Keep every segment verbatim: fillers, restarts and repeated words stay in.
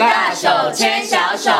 大手牵小手。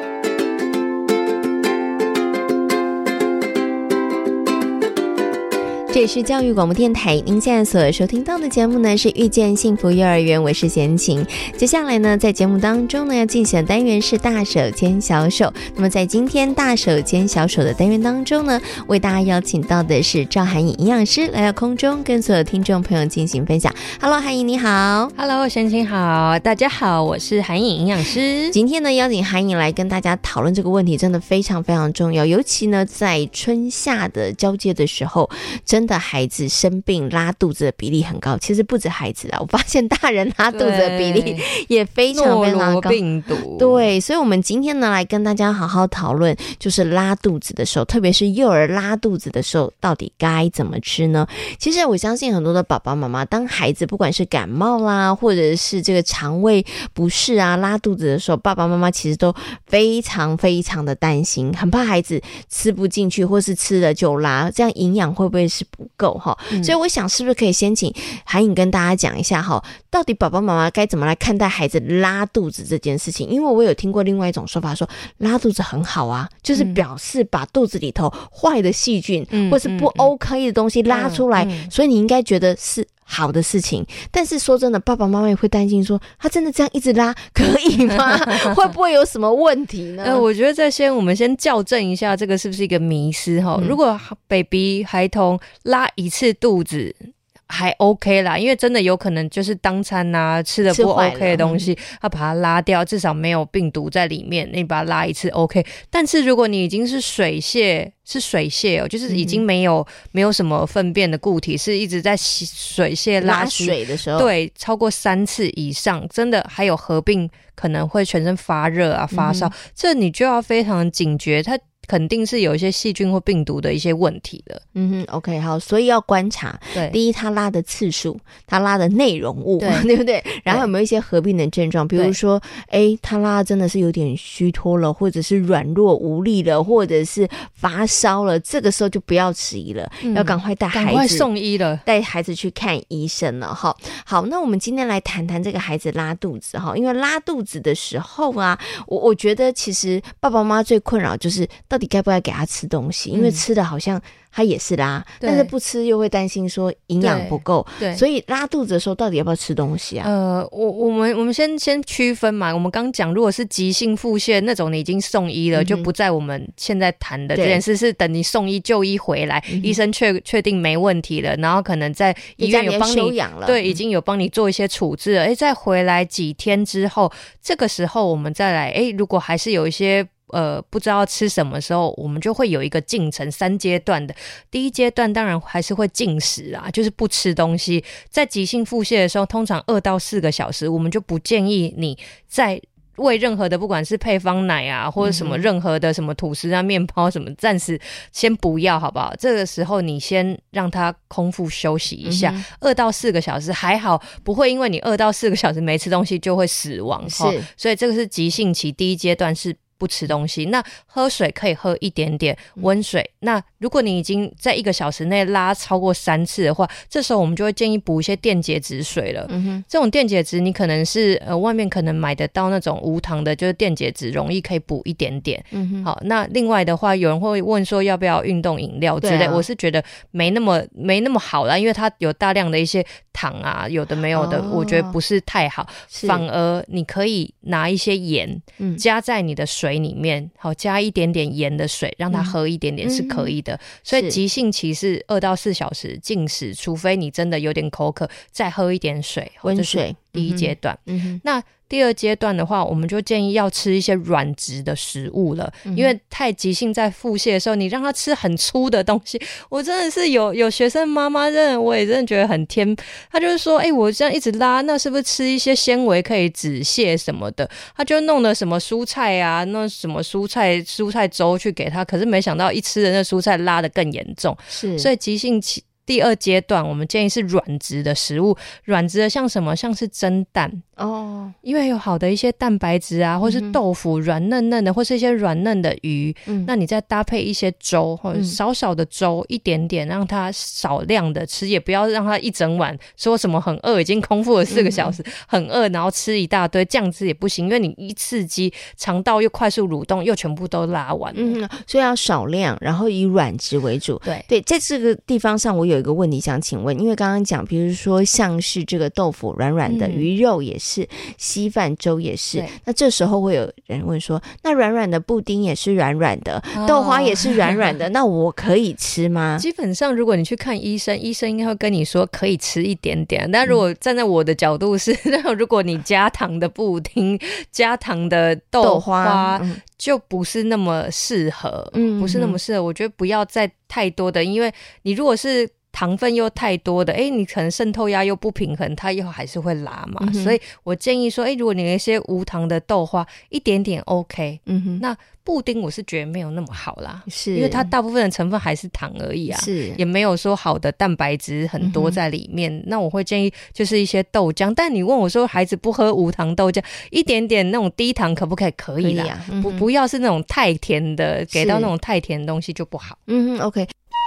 这里是教育广播电台，您现在所收听到的节目呢是遇见幸福幼儿园，我是贤琴。接下来呢，在节目当中呢要进行的单元是大手牵小手。那么在今天大手牵小手的单元当中呢，为大家邀请到的是赵函颖营养师来到空中，跟所有听众朋友进行分享。Hello， 函颖你好。 Hello， 贤琴好，大家好，我是函颖营养师。 今天呢，邀请函颖来跟大家讨论这个问题，真的非常非常重要，尤其呢在春夏的交界的时候，真的孩子生病拉肚子的比例很高。其实不止孩子啦，我发现大人拉肚子的比例也非常非常高。 诺罗病毒， 对，所以我们今天呢来跟大家好好讨论，就是拉肚子的时候，特别是幼儿拉肚子的时候，到底该怎么吃呢？其实我相信很多的爸爸妈妈，当孩子不管是感冒啦，或者是这个肠胃不适啊，拉肚子的时候，爸爸妈妈其实都非常非常的担心，很怕孩子吃不进去，或是吃了就拉，这样营养会不会是不够哈？嗯、所以我想是不是可以先请函颖跟大家讲一下哈，到底爸爸妈妈该怎么来看待孩子拉肚子这件事情？因为我有听过另外一种说法说，拉肚子很好啊，就是表示把肚子里头坏的细菌、嗯、或是不 OK 的东西拉出来、嗯嗯、所以你应该觉得是好的事情。但是说真的，爸爸妈妈也会担心说，他真的这样一直拉可以吗？会不会有什么问题呢？ 呃，我觉得这先我们先校正一下，这个是不是一个迷思哈、嗯？如果 baby 孩童拉一次肚子还 OK 啦，因为真的有可能就是当餐啊吃的不 OK 的东西，要把它拉掉，至少没有病毒在里面，你把它拉一次 OK。但是如果你已经是水泄，是水泄哦，就是已经没有、嗯、没有什么粪便的固体，是一直在水泄拉水的时候， 对，超过三次以上，真的还有合并可能会全身发热啊、发烧、嗯，这你就要非常警觉，它肯定是有一些细菌或病毒的一些问题的。 嗯哼 OK 好，所以要观察，对，第一他拉的次数，他拉的内容物， 对, 对不对？然后有没有一些合并的症状，比如说哎，他拉真的是有点虚脱了，或者是软弱无力了，或者是发烧了，这个时候就不要迟疑了、嗯、要赶快带孩子赶快送医了， 带孩子去看医生了。好，好，那我们今天来谈谈这个孩子拉肚子哈，因为拉肚子的时候啊，我我觉得其实爸爸妈妈最困扰就是到底该不该给他吃东西，因为吃的好像他也是拉、嗯、但是不吃又会担心说营养不够，对，所以拉肚子的时候到底要不要吃东西啊？ 呃，我我们我们先先区分嘛，我们刚讲如果是急性腹泻那种，你已经送医了、嗯、就不在我们现在谈的这件事，是等你送医就医回来，嗯、医生确确定没问题了，然后可能在医院有帮你收养了， 对，已经有帮你做一些处置了，哎，再回来几天之后，这个时候我们再来，哎，如果还是有一些呃，不知道吃什么时候，我们就会有一个进程，三阶段的。第一阶段当然还是会禁食啊，就是不吃东西。在急性腹泻的时候，通常二到四个小时，我们就不建议你在喂任何的，不管是配方奶啊，或者什么任何的什么吐司啊、面包什么，暂时先不要，好不好？这个时候你先让他空腹休息一下，二、嗯、到四个小时还好，不会因为你二到四个小时没吃东西就会死亡。是，所以这个是急性期第一阶段是不吃东西。那喝水可以喝一点点温水、嗯、那如果你已经在一个小时内拉超过三次的话，这时候我们就会建议补一些电解质水了、嗯、哼这种电解质你可能是呃外面可能买得到那种无糖的，就是电解质容易可以补一点点、嗯、哼好，那另外的话有人会问说要不要运动饮料之类、啊、我是觉得没那么没那么好啦，因为它有大量的一些糖啊，有的没有的、哦、我觉得不是太好，反而你可以拿一些盐、嗯、加在你的水里面，好，加一点点盐的水让他喝一点点是可以的、嗯、所以急性期是二到四小时禁食，除非你真的有点口渴再喝一点水，温水，第一阶段、嗯嗯、那第二阶段的话，我们就建议要吃一些软质的食物了、嗯、因为太急性在腹泻的时候，你让他吃很粗的东西，我真的是有有学生妈妈真的我也真的觉得很天，他就是说哎、欸，我这样一直拉，那是不是吃一些纤维可以止泻什么的，他就弄了什么蔬菜啊，那什么蔬菜蔬菜粥去给他，可是没想到一吃的那蔬菜拉得更严重，是，所以急性期第二阶段我们建议是软质的食物，软质的像什么，像是蒸蛋哦，因为有好的一些蛋白质啊，或是豆腐软嫩嫩的，或是一些软嫩的鱼、嗯、那你再搭配一些粥或者少少的粥、嗯、一点点让它少量的吃，也不要让它一整碗说什么很饿，已经空腹了四个小时、嗯、很饿然后吃一大堆，这样子也不行，因为你一刺激肠道又快速蠕动又全部都拉完了、嗯、 所以要少量，然后以软质为主。 对对，在这个地方上我有一个问题想请问，因为刚刚讲比如说像是这个豆腐软软的、嗯、鱼肉也是，稀饭粥也是，那这时候会有人问说，那软软的布丁也是软软的、哦、豆花也是软软的那我可以吃吗？ 基本上如果你去看医生，医生应该会跟你说可以吃一点点，但如果站在我的角度是、嗯、如果你加糖的布丁加糖的豆花, 豆花、嗯、就不是那么适合、嗯、不是那么适合，我觉得不要再太多的，因为你如果是糖分又太多的，诶你可能渗透压又不平衡，它又还是会拉嘛、嗯、所以我建议说，诶如果你有一些无糖的豆花一点点 OK、嗯、哼那布丁我是觉得没有那么好啦，是因为它大部分的成分还是糖而已啊，是也没有说好的蛋白质很多在里面、嗯、那我会建议就是一些豆浆，但你问我说孩子不喝无糖豆浆，一点点那种低糖可不可以？可以啦，可以啊、嗯、不不要是那种太甜的，给到那种太甜的东西就不好。 嗯 OK。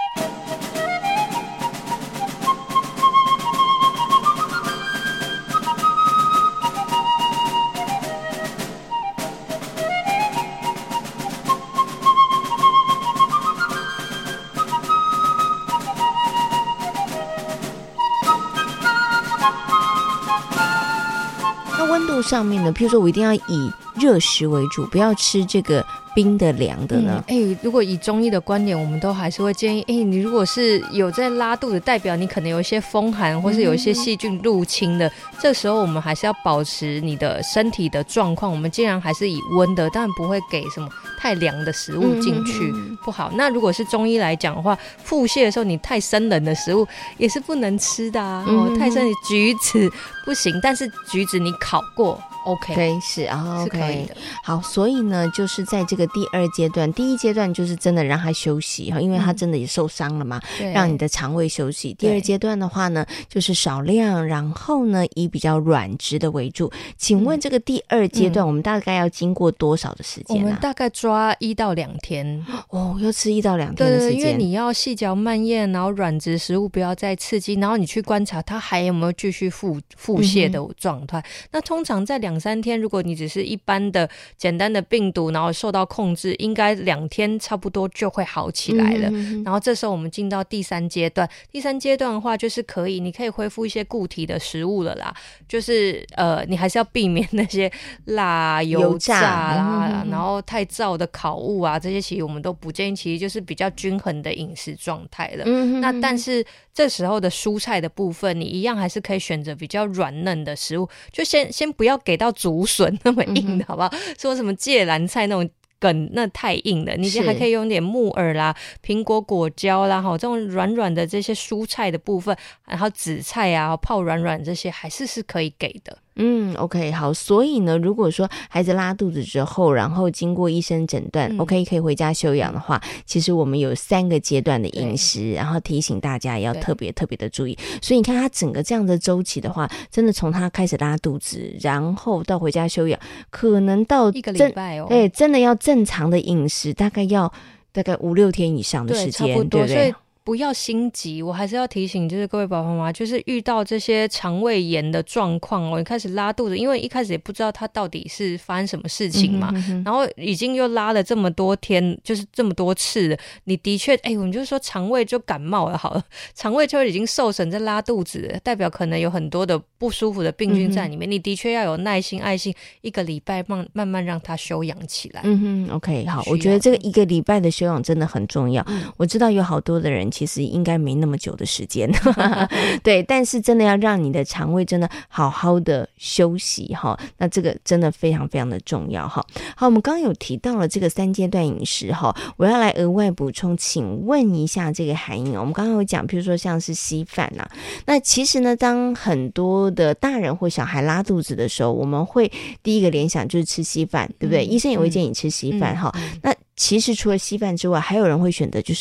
温度上面呢，譬如说我一定要以热食为主，不要吃这个冰的凉的呢？ 哎、嗯欸，如果以中医的观点，我们都还是会建议，哎、欸，你如果是有在拉肚子，代表你可能有一些风寒，或是有一些细菌入侵的、嗯，这时候我们还是要保持你的身体的状况，我们尽量还是以温的，当然不会给什么太凉的食物进去、嗯、不好。那如果是中医来讲的话，腹泻的时候你太生冷的食物也是不能吃的啊，嗯哦、太生的橘子不行，但是橘子你烤过 OK， 可以是啊、哦、 是可以的。 好，所以呢，就是在这个第二阶段，第一阶段就是真的让他休息，因为他真的也受伤了嘛、嗯，让你的肠胃休息。第二阶段的话呢，就是少量，然后呢以比较软质的为主。请问这个第二阶段、嗯、我们大概要经过多少的时间啊？ 我们大概抓一到两天哦，要吃一到两天的时间。 对，因为你要细嚼慢咽，然后软质食物不要再刺激，然后你去观察它还有没有继续腹腹泻的状态、嗯。那通常在两三天，如果你只是一般的简单的病毒，然后受到控制，应该两天差不多就会好起来了、嗯、然后这时候我们进到第三阶段，第三阶段的话就是可以你可以恢复一些固体的食物了啦，就是呃，你还是要避免那些辣油炸啦、嗯、然后太燥的烤物啊，这些其实我们都不建议，其实就是比较均衡的饮食状态了、嗯、那但是这时候的蔬菜的部分，你一样还是可以选择比较软嫩的食物，就先先不要给到竹笋那么硬的、嗯、好不好？说什么芥蓝菜那种梗那太硬了，你还可以用点木耳啦、苹果果胶啦，这种软软的这些蔬菜的部分，然后紫菜啊泡软软这些还是是可以给的。 嗯 OK 好，所以呢如果说孩子拉肚子之后，然后经过医生诊断、嗯、OK 可以回家休养的话，其实我们有三个阶段的饮食，然后提醒大家也要特别特别的注意。所以你看他整个这样的周期的话，真的从他开始拉肚子，然后到回家休养，可能到一个礼拜哦， 对，真的要正常的饮食大概要大概五六天以上的时间， 对，差不多， 对不对？ 不要心急，我还是要提醒就是各位爸爸妈妈，就是遇到这些肠胃炎的状况哦，你开始拉肚子，因为一开始也不知道他到底是发生什么事情嘛、嗯、哼哼，然后已经又拉了这么多天，就是这么多次了，你的确哎，我们就说肠胃就感冒了好了，肠胃就已经受损在拉肚子了，代表可能有很多的不舒服的病菌在里面、嗯、你的确要有耐心爱心，一个礼拜慢慢慢让它休养起来。 嗯哼 OK 好，我觉得这个一个礼拜的休养真的很重要、嗯、我知道有好多的人其实应该没那么久的时间对，但是真的要让你的肠胃真的好好的休息哈，那这个真的非常非常的重要哈。好，我们刚刚有提到了这个三阶段饮食哈，我要来额外补充，请问一下这个韩颖，我们刚刚有讲比如说像是稀饭啊，那其实呢当很多的大人或小孩拉肚子的时候，我们会第一个联想就是吃稀饭，对不对、嗯、医生也会建议你吃稀饭哈、嗯嗯、那其实除了稀饭之外，还有人会选择就是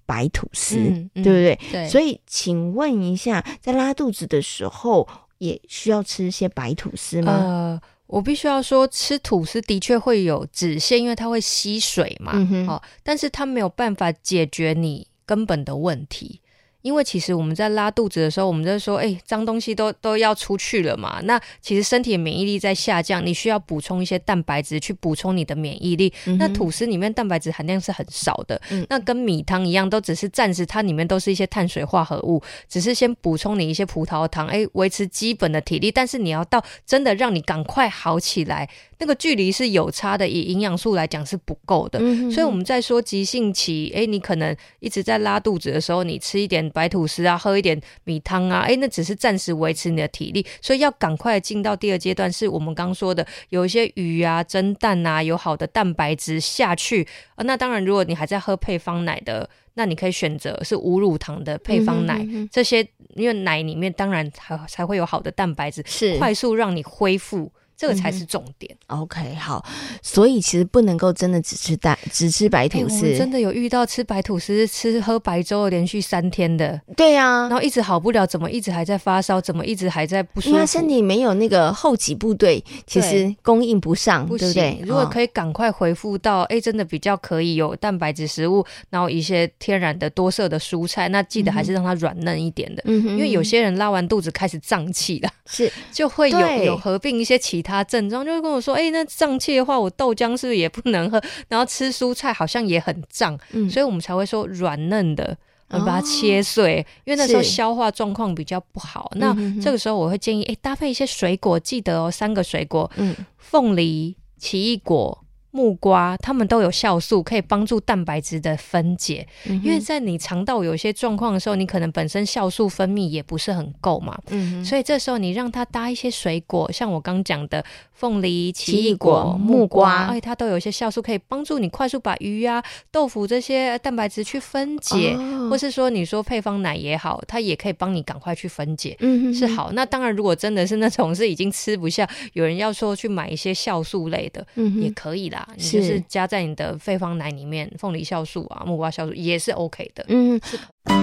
白吐司、 嗯嗯、 对不对？ 对。 所以请问一下，在拉肚子的时候也需要吃一些白吐司吗？ 呃我必须要说，吃吐司的确会有止泻，因为它会吸水嘛、嗯哼哦、但是它没有办法解决你根本的问题。因为其实我们在拉肚子的时候，我们在说哎，脏东西都都要出去了嘛，那其实身体的免疫力在下降，你需要补充一些蛋白质去补充你的免疫力、嗯、那吐司里面蛋白质含量是很少的、嗯、那跟米汤一样，都只是暂时它里面都是一些碳水化合物，只是先补充你一些葡萄糖，哎，维持基本的体力，但是你要到真的让你赶快好起来，那个距离是有差的，以营养素来讲是不够的、嗯、所以我们在说急性期，哎，你可能一直在拉肚子的时候，你吃一点白吐司啊，喝一点米汤啊，哎，那只是暂时维持你的体力，所以要赶快进到第二阶段，是我们刚说的有一些鱼啊、蒸蛋啊，有好的蛋白质下去、啊、那当然如果你还在喝配方奶的，那你可以选择是无乳糖的配方奶、嗯、哼哼哼这些因为奶里面当然才才会有好的蛋白质，是快速让你恢复，这个才是重点、 嗯、OK 好，所以其实不能够真的只吃蛋只吃白吐司、 欸、我们真的有遇到吃白吐司吃喝白粥连续三天的， 对啊， 然后一直好不了，怎么一直还在发烧，怎么一直还在不舒服， 因为他身体没有那个后给部队，其实供应不上， 不对不对？ 如果可以赶快恢复到哎、哦，真的比较可以有蛋白质食物，然后一些天然的多色的蔬菜，那记得还是让它软嫩一点的、嗯、因为有些人拉完肚子开始胀气了，是就会有有合并一些其他症状，就会跟我说哎，那胀气的话我豆浆是不是也不能喝，然后吃蔬菜好像也很胀、嗯、所以我们才会说软嫩的我们把它切碎、哦、因为那时候消化状况比较不好，那这个时候我会建议哎，搭配一些水果，记得哦，三个水果，嗯，凤梨、奇异果、木瓜，它们都有酵素，可以帮助蛋白质的分解、嗯、因为在你肠道有一些状况的时候，你可能本身酵素分泌也不是很够嘛、嗯、所以这时候你让它搭一些水果，像我刚讲的凤梨、奇异果、木瓜，哎，它都有一些酵素可以帮助你快速把鱼啊、豆腐这些蛋白质去分解、哦、或是说你说配方奶也好，它也可以帮你赶快去分解、嗯、哼哼是好。那当然如果真的是那种是已经吃不下，有人要说去买一些酵素类的、嗯、也可以啦，你就是加在你的配方奶里面，凤梨酵素啊、木瓜酵素也是 OK 的。嗯，是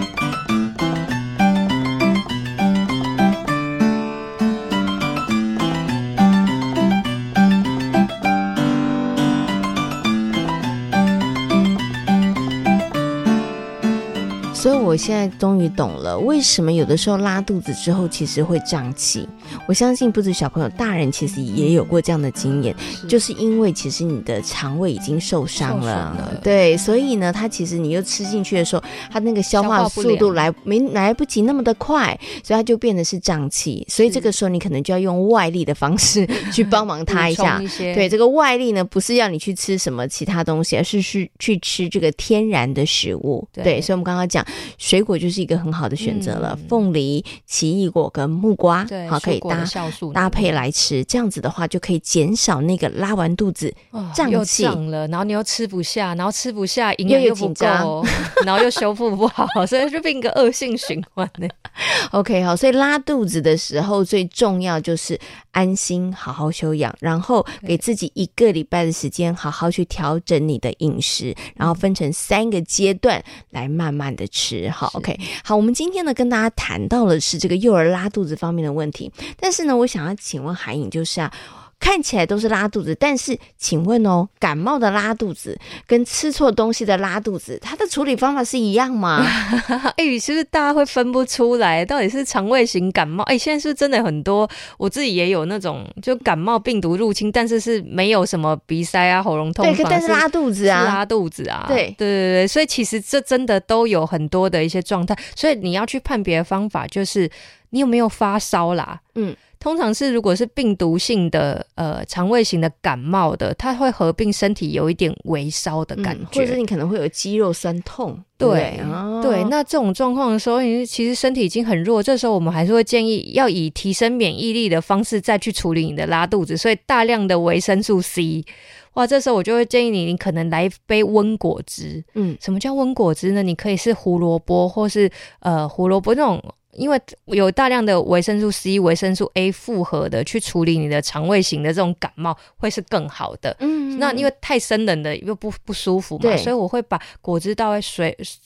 所以我现在终于懂了，为什么有的时候拉肚子之后其实会胀气。我相信不止小朋友，大人其实也有过这样的经验，是就是因为其实你的肠胃已经受伤 了, 了对，所以呢它其实你又吃进去的时候，它那个消化速度来没来不及那么的快，所以它就变得是胀气。所以这个时候你可能就要用外力的方式去帮忙它一下一对，这个外力呢不是要你去吃什么其他东西，而是去去吃这个天然的食物。 对, 对，所以我们刚刚讲水果就是一个很好的选择了，嗯、凤梨、奇异果跟木瓜， 对， 好可以搭搭配来吃，这样子的话就可以减少那个拉完肚子胀气、 哦、又胀了，然后你又吃不下，然后吃不下营养又不够，然后又修复不好，所以就变一个恶性循环呢。 OK 好，所以拉肚子的时候最重要就是安心好好休养，然后给自己一个礼拜的时间好好去调整你的饮食，然后分成三个阶段来慢慢的吃。好 OK 好，我们今天呢跟大家谈到的是这个幼儿拉肚子方面的问题，但是呢我想要请问海颖，就是啊看起来都是拉肚子，但是请问哦，感冒的拉肚子跟吃错东西的拉肚子，它的处理方法是一样吗？ 哎、欸，是不是大家会分不出来到底是肠胃型感冒？哎、欸，现在是不是真的很多？我自己也有那种就感冒病毒入侵，但是是没有什么鼻塞啊、喉咙痛， 对，但是拉肚子啊， 拉肚子啊， 对对对对，所以其实这真的都有很多的一些状态，所以你要去判别的方法就是你有没有发烧啦，嗯。通常是如果是病毒性的呃肠胃型的感冒的，它会合并身体有一点微烧的感觉、嗯、 或者你可能会有肌肉酸痛， 对对,、 哦、对，那这种状况的时候其实身体已经很弱，这时候我们还是会建议要以提升免疫力的方式再去处理你的拉肚子，所以大量的维生素 C， 哇，这时候我就会建议你你可能来一杯温果汁。嗯，什么叫温果汁呢？你可以是胡萝卜或是呃胡萝卜那种，因为有大量的维生素 C、维生素 A 复合的去处理你的肠胃型的这种感冒会是更好的。嗯，那因为太生冷的又不不舒服嘛，所以我会把果汁倒在水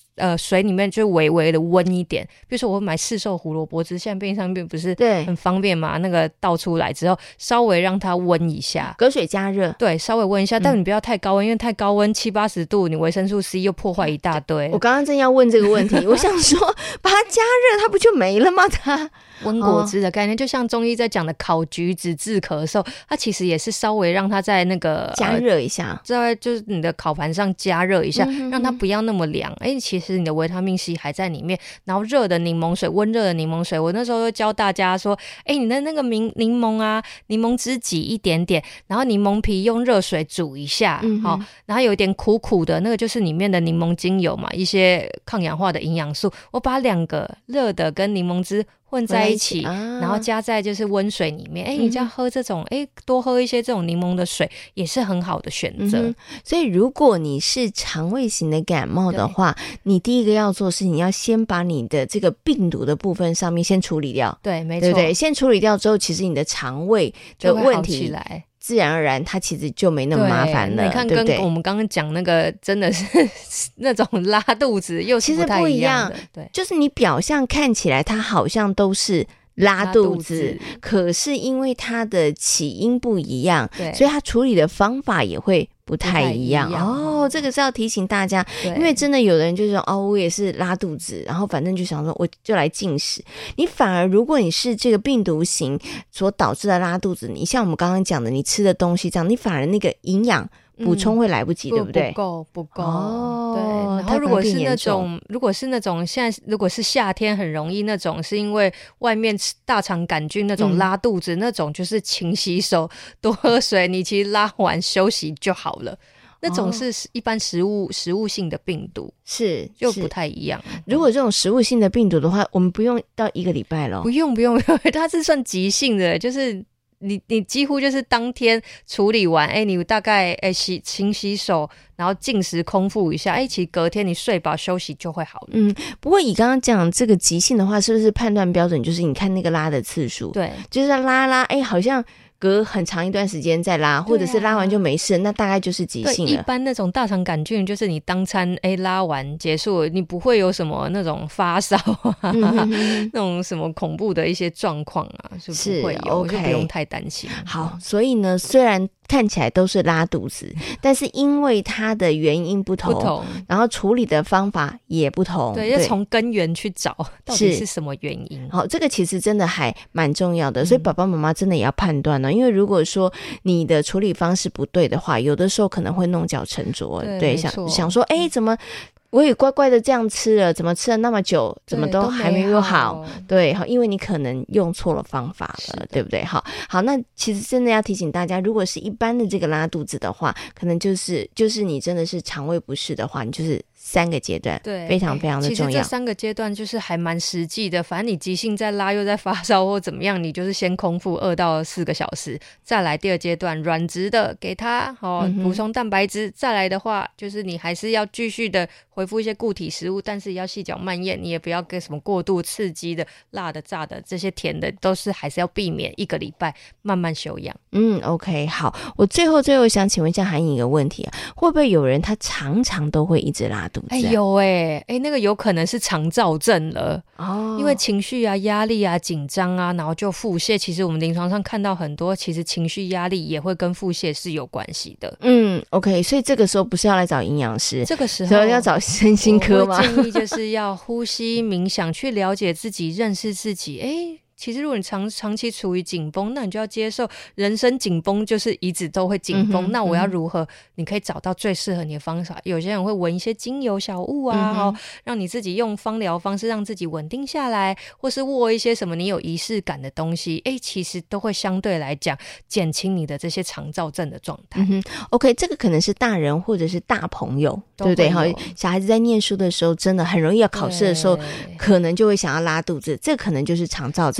呃，水里面就微微的温一点，比如说我买市售胡萝卜汁，现在便利商店不是很方便嘛？那个倒出来之后，稍微让它温一下， 隔水加热， 对，稍微温一下， 嗯、 但你不要太高温，因为太高温七八十度，你维生素 C 又破坏一大堆。 我刚刚正要问这个问题，我想说把它加热，它不就没了吗？它温果汁的概念，哦、就像中医在讲的烤橘子治咳嗽，它其实也是稍微让它在那个加热一下， 呃、在就是你的烤盘上加热一下，嗯、哼哼让它不要那么凉。哎，其实你的维他命 C 还在里面，然后热的柠檬水，温热的柠檬水，我那时候就教大家说，哎，你的那个柠柠檬啊，柠檬汁挤一点点，然后柠檬皮用热水煮一下，好、嗯哦，然后有一点苦苦的，那个就是里面的柠檬精油嘛，一些抗氧化的营养素，我把两个热的跟柠檬汁混在一起，啊、然后加在就是温水里面，哎、嗯，你这样喝这种，哎，多喝一些这种柠檬的水也是很好的选择、嗯。 所以如果你是肠胃型的感冒的话，你第一个要做的是你要先把你的这个病毒的部分上面先处理掉， 对，没错， 对不对？先处理掉之后，其实你的肠胃的问题就会好起来。 自然而然它其实就没那么麻烦了， 你看跟我们刚刚讲那个真的是那种拉肚子又是不太一样的， 其实不一样， 对， 就是你表象看起来它好像都是拉肚子，可是因为它的起因不一样，对，所以它处理的方法也会不太一样, 不太一样哦，这个是要提醒大家，因为真的有人就是说哦，我也是拉肚子，然后反正就想说我就来进食。你反而如果你是这个病毒型所导致的拉肚子，你像我们刚刚讲的，你吃的东西这样，你反而那个营养补充会来不及、嗯、对不对？ 不够不够、 哦、 对。然后如果是那种如果是那种现在如果是夏天很容易那种是因为外面大肠杆菌那种拉肚子、嗯、那种就是勤洗手多喝水，你其实拉完休息就好了。那种是一般食物食物性的病毒， 是就不太一样。 如果这种食物性的病毒的话，我们不用到一个礼拜了， 不用不用，它是算急性的，就是你你几乎就是当天处理完，哎，你大概哎洗勤洗手，然后进食空腹一下，哎，其实隔天你睡饱休息就会好了。 嗯，不过以刚刚讲这个急性的话，是不是判断标准就是你看那个拉的次数？ 对， 就是拉拉，哎，好像隔很长一段时间再拉，或者是拉完就没事、啊、那大概就是急性了。 对，一般那种大肠杆菌就是你当餐哎拉完结束了，你不会有什么那种发烧啊、嗯、哼哼那种什么恐怖的一些状况啊，是不会有，是 OK， 就不用太担心。 好，所以呢，虽然看起来都是拉肚子，但是因为它的原因不同，不同然后处理的方法也不同， 对，要从根源去找到底是什么原因。 好，这个其实真的还蛮重要的，所以爸爸妈妈真的也要判断呢、哦。因为如果说你的处理方式不对的话，有的时候可能会弄巧成拙，对，对想想说，哎，怎么我也乖乖的这样吃了，怎么吃了那么久，怎么都还没有好？对，好，因为你可能用错了方法了，对不对？好，好，那其实真的要提醒大家，如果是一般的这个拉肚子的话，可能就是就是你真的是肠胃不适的话，你就是三个阶段，对，非常非常的重要。 其实这三个阶段就是还蛮实际的，反正你急性在拉又在发烧或怎么样，你就是先空腹二到四个小时，再来第二阶段软质的给它哦补充蛋白质，再来的话就是你还是要继续的恢复一些固体食物，但是要细嚼慢咽，你也不要给什么过度刺激的、辣的、炸的这些甜的，都是还是要避免。一个礼拜慢慢休养。 嗯 ，OK， 好，我最后最后想请问一下韩颖一个问题啊，会不会有人他常常都会一直拉肚子、啊？ 哎，有哎、欸，哎，那个有可能是肠燥症了哦，因为情绪啊、压力啊、紧张啊，然后就腹泻。其实我们临床上看到很多，其实情绪压力也会跟腹泻是有关系的。 嗯 ，OK， 所以这个时候不是要来找营养师， 这个时候要找身心科吗？ 我建议就是要呼吸冥想，去了解自己，认识自己。哎。其实如果你长长期处于紧绷，那你就要接受人生紧绷就是一直都会紧绷、嗯、那我要如何、嗯、你可以找到最适合你的方法。有些人会闻一些精油小物啊、嗯、让你自己用芳疗方式让自己稳定下来，或是握一些什么你有仪式感的东西，诶，其实都会相对来讲减轻你的这些肠燥症的状态、 嗯、OK， 这个可能是大人或者是大朋友，对不对？小孩子在念书的时候真的很容易要考试的时候可能就会想要拉肚子，这可能就是肠燥症。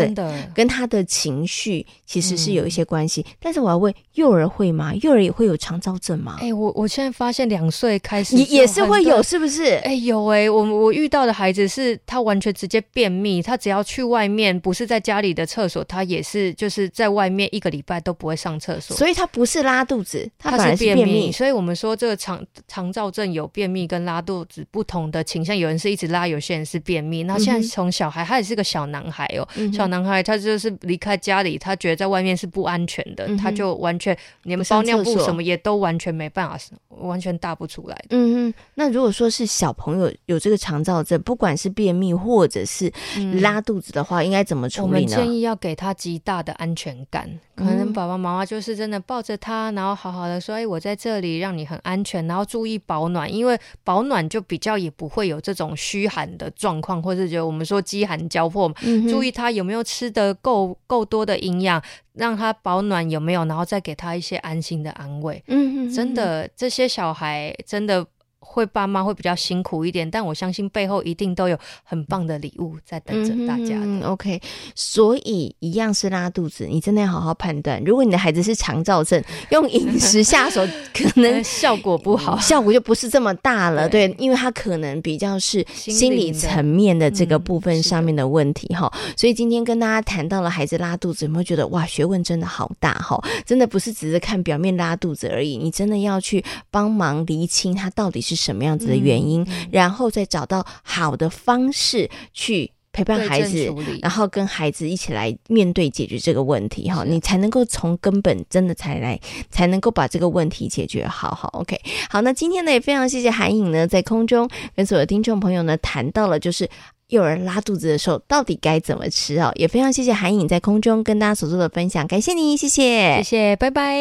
真的跟他的情绪其实是有一些关系、嗯、但是我要问，幼儿会吗？幼儿也会有肠躁症吗？ 哎、欸，我我现在发现两岁开始也也是会有，是不是？ 哎、欸，有哎、欸，我我遇到的孩子是他完全直接便秘，他只要去外面，不是在家里的厕所，他也是就是在外面一个礼拜都不会上厕所， 所以他不是拉肚子，他本来是便秘。 便秘，所以我们说这个肠肠躁症有便秘跟拉肚子不同的倾向，有人是一直拉，有些人是便秘。那现在从小孩，他也是个小男孩哦、嗯，小男孩他就是离开家里，他觉得在外面是不安全的，嗯、他就完全连包尿布什么也都完全没办法，完全大不出来的。 嗯嗯，那如果说是小朋友有这个肠躁症，不管是便秘或者是拉肚子的话，嗯、应该怎么处理呢？ 我们建议要给他极大的安全感，可能爸爸妈妈就是真的抱着他，然后好好的说，哎，我在这里让你很安全，然后注意保暖，因为保暖就比较也不会有这种虚寒的状况，或是就我们说饥寒交迫、嗯、注意他有没有吃得够够多的营养，让他保暖有没有，然后再给他一些安心的安慰。嗯嗯，真的这些小孩真的会爸妈会比较辛苦一点，但我相信背后一定都有很棒的礼物在等着大家的、 嗯、OK， 所以一样是拉肚子，你真的要好好判断。如果你的孩子是肠躁症，用饮食下手可能效果不好， 效果就不是这么大了。 对, 对，因为他可能比较是心理层面的这个部分上面的问题、嗯、所以今天跟大家谈到了孩子拉肚子，有没有觉得哇学问真的好大，真的不是只是看表面拉肚子而已，你真的要去帮忙厘清他到底是什么样子的原因、嗯嗯、然后再找到好的方式去陪伴孩子，然后跟孩子一起来面对解决这个问题，你才能够从根本真的才来才能够把这个问题解决好。好 OK， 好，那今天呢也非常谢谢韩颖呢在空中跟所有听众朋友呢谈到了就是幼儿拉肚子的时候到底该怎么吃哦，也非常谢谢韩颖在空中跟大家所做的分享，感谢你，谢谢， 谢谢，拜拜。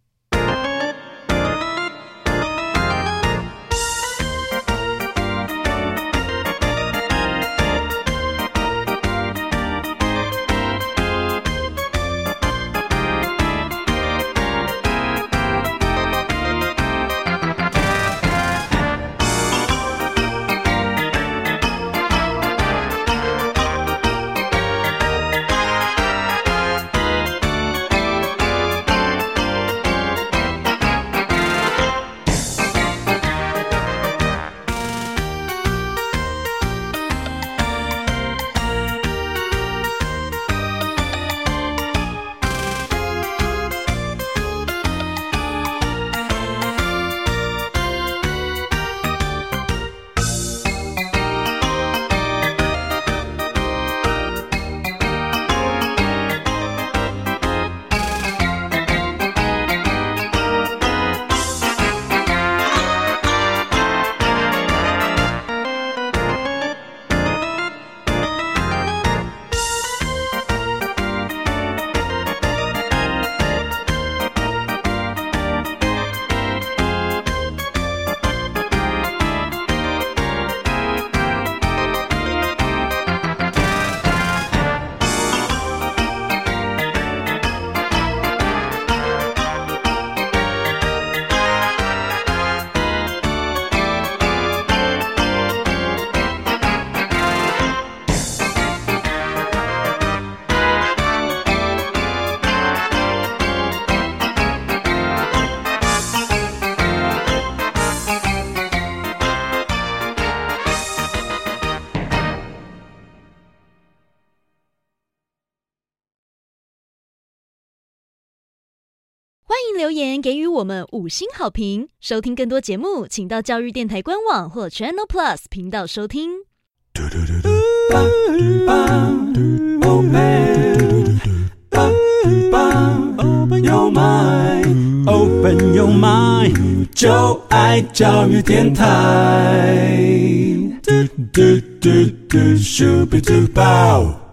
欢迎留言给予我们五星好评，收听更多节目请到教育电台官网或 Channel Plus 频道收听。Open your mind, open your mind, 就爱教育电台。